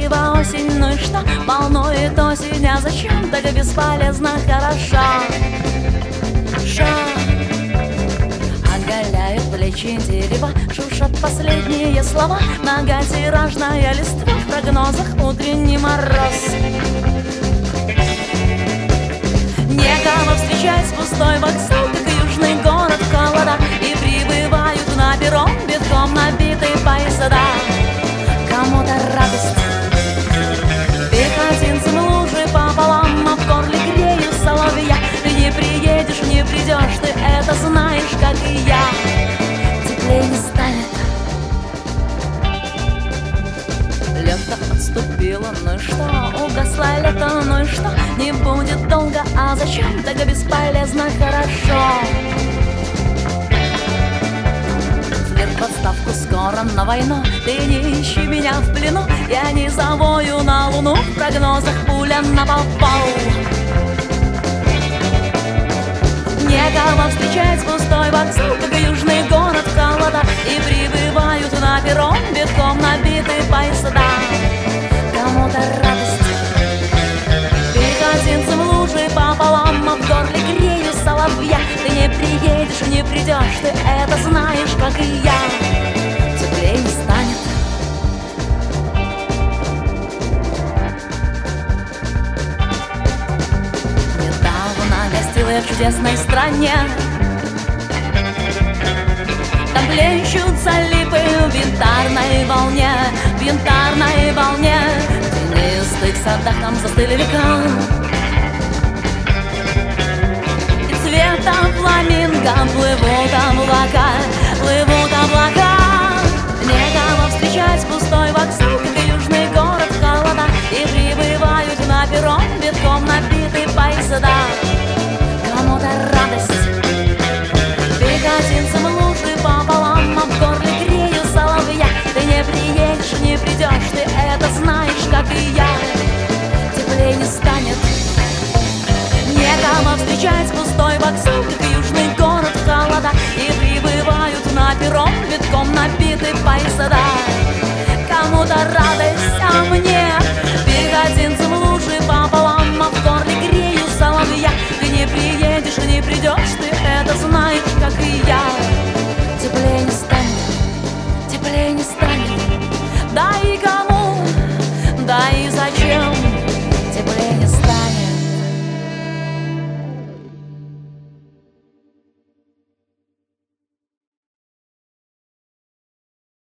Красива осень, ну и что? Волнует осень, а зачем? Так бесполезно хорошо. Оголяют плечи дерева, шуршат последние слова. Многотиражная листва, в прогнозах утренний мороз. Некого встречать пустой вокзал, как южный город холода. И прибывают на перрон битком набитые поезда. Кому-то радость, пехотинцам лужи пополам, а в горле греют соловья. Ты не приедешь, не придешь, ты это знаешь, как и я. Теплее не станет. Лето отступило, ну и что? Угасло лето, ну и что? Не будет долго, а зачем? Так бесполезно хорошо. Флирт в отставку, скоро на войну. Ты не ищи меня в плену. Я не завою на луну. В прогнозах пуля на попал. Некого встречать пустой вокзал, как южный город холода. И прибывают на перрон битком набитые поезда. Кому-то радость, пехотинцам лужи пополам, а в горле греют соловья. Ты не приедешь, не придешь, ты это знаешь, как и я. Теплее не станет. Гостила я в чудесной стране. Там плещутся липы в янтарной волне, в янтарной волне. В тенистых садах там застыли века. И цветом фламинго плывут облака, плывут облака. Некого встречать пустой вокзал, как и южный город холода. И прибывают на перрон битком набитые поезда. Кому-то радость, пехотинцам лужи пополам, а в горле греют соловья. Ты не приедешь, не придешь, ты это знаешь, как и я. Теплее не станет. Некому встречать пустой вокзал, как и южный город холода. И прибывают на перрон битком набитые поезда. Кому-то радость,